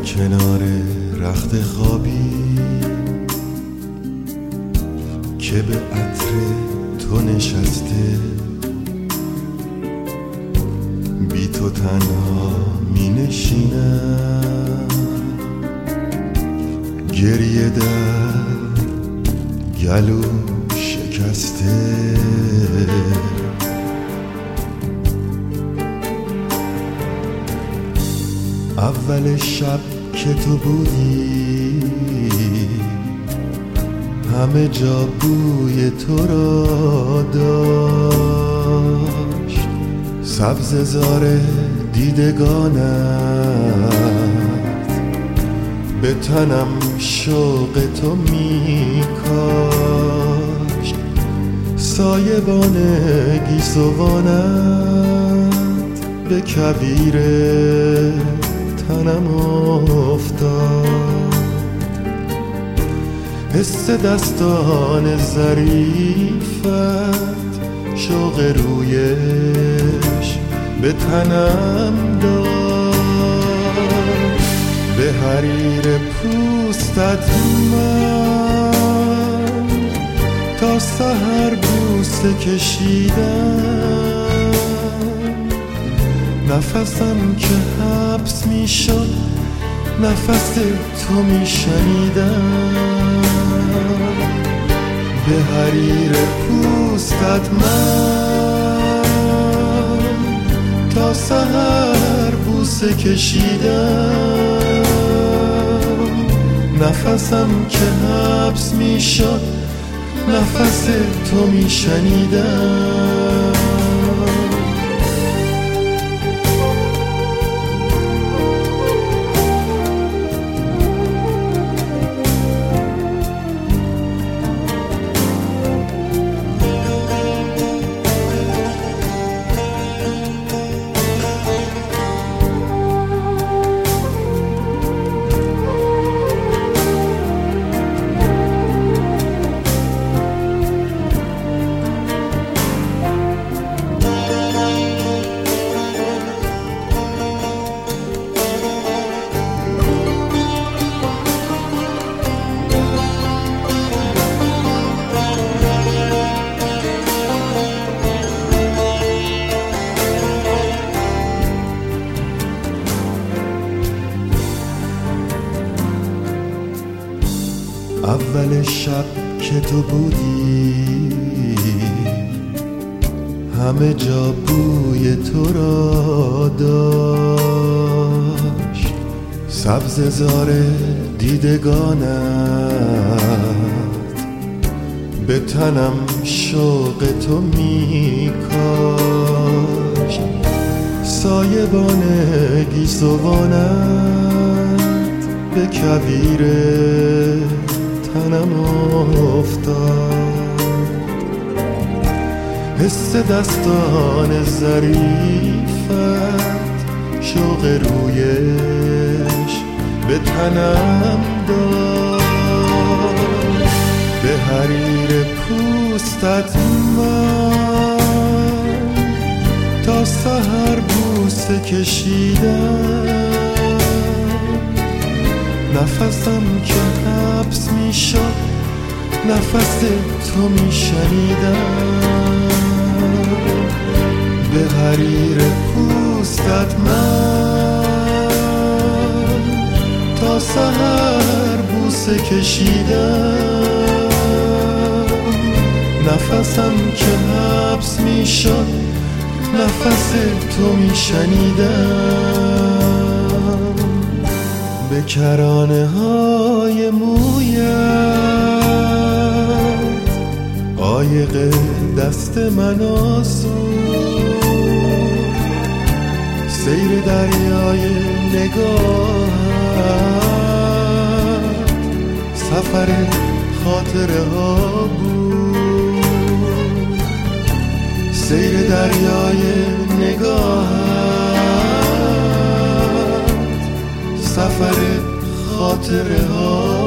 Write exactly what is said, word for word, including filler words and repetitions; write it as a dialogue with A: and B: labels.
A: کنار رخت خوابی که به عطر تو نشسته، بی تو تنها می نشینم، گریه در گلو شکسته. اول شب که تو بودی همه جا بوی تو را داشت، سبززار دیدگانت به تنم شوق تو می کاشت، سایبان گیسوانت به کویر تنم افتاد، حس دستان ظریفت شوق رویش به تنم داد، به حریر پوستت من تا سحر بوسه کشیدم، نفسم که حبس می شد نفس تو می شنیدم، به حریر پوستت من تا سحر بوسه کشیدم، نفسم که حبس می شد نفس تو می شنیدم. اول شب که تو بودی همه جا بوی تو را داشت، سبززار دیدگانت به تنم شوق تو می کاشت، سایبان گیسوانت به کویر تنم افتاد، حس دستان ظریفت شوق رویش به تنم داد، به حریر پوستت من تا سحر بوسه کشیدم، نفسم که حبس می شد نفس تو می شنیدم، به حریر پوستت من تا سحر بوسه کشیدم، نفسم که حبس می شد نفس تو می شنیدم، به کرانه های مویت عایق دست من آسود، سیر دریای نگاهت سفر خاطره ها بود، سیر دریای نگاهت سفر خاطره ها